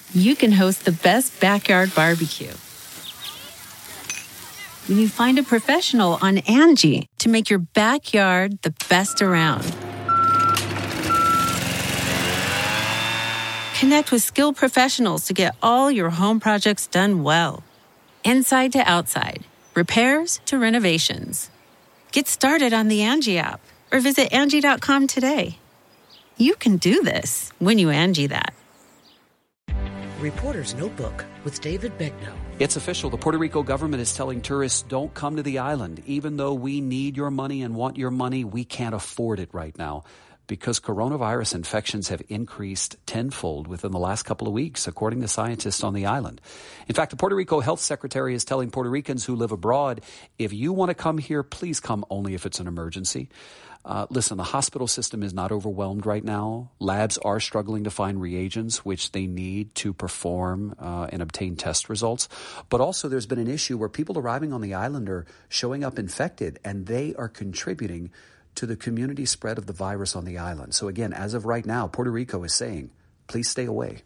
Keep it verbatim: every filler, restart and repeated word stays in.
you can host the best backyard barbecue. When you find a professional on Angie to make your backyard the best around. Connect with skilled professionals to get all your home projects done well. Inside to outside, repairs to renovations. Get started on the Angie app or visit Angie dot com today. You can do this when you Angie that. Reporter's Notebook with David Begnaud. It's official. The Puerto Rico government is telling tourists don't come to the island. Even though we need your money and want your money, we can't afford it right now because coronavirus infections have increased tenfold within the last couple of weeks, according to scientists on the island. In fact, the Puerto Rico health secretary is telling Puerto Ricans who live abroad, if you want to come here, please come only if it's an emergency. Uh, listen, the hospital system is not overwhelmed right now. Labs are struggling to find reagents, which they need to perform uh, and obtain test results. But also there's been an issue where people arriving on the island are showing up infected, and they are contributing to the community spread of the virus on the island. So again, as of right now, Puerto Rico is saying, please stay away.